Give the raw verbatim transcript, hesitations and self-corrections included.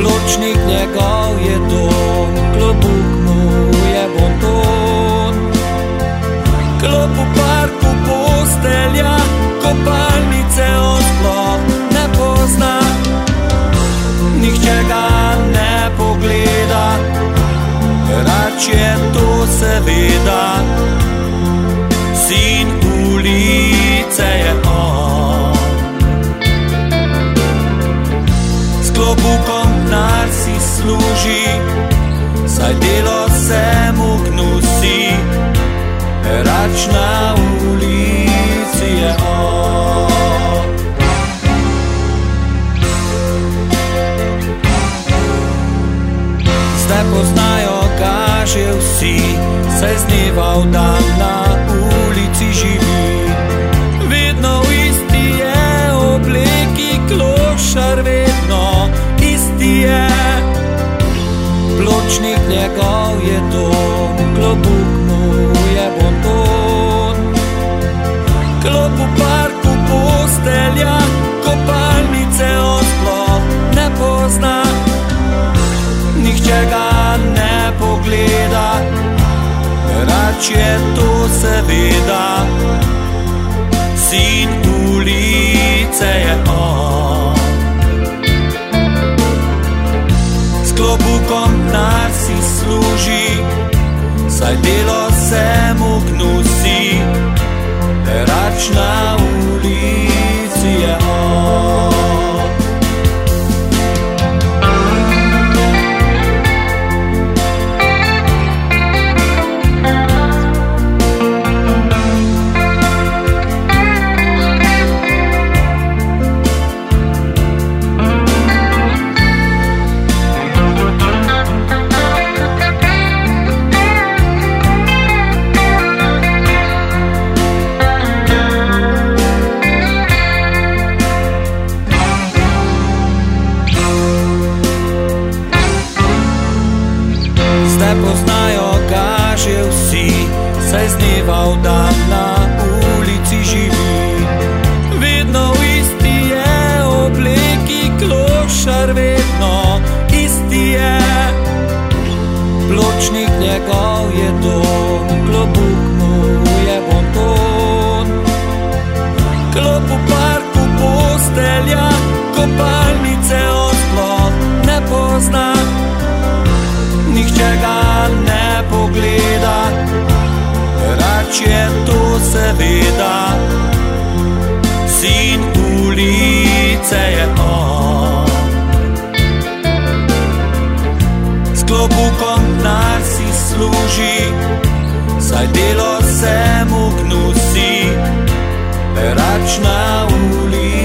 Pločnik njegov je dom, klobuk mu je bonton. Klop v parku, postelja, kopalnice on sploh ne pozna. Nihče ga ne pogleda, rač je to seveda. Sin ulice je on. S klobukom denar si služi, saj delo se mu gnusi. Rač na ulici je on. Zdaj poznajo ga že vsi, saj z dneva v dan na ulici živi. Vedno v isti je obleki, klošar vedno isti je. Pločnik njegov je dom, klobuk mu je bonton. Klop v parku, postelja, kopalnice on sploh ne pozna. Nihče ga ne pogleda, rač je to seveda. Sin ulice je on. S klobukom denar si služi, saj delo se mu gnusi. Rač na ulici je on. Zdaj poznajo ga že vsi, saj z dneva v dan na ulici živi. Vedno v isti je obleki, klošar vedno isti je. Pločnik njegov je dom, klobuk mu je bonton. Klop v parku, postelja, kopalnice on sploh ne pozna. Nihče ga ne pogleda, rač je to seveda. Sin ulice je on. S klobukom denar si služi, saj delo se mu gnusi. Rač na ulici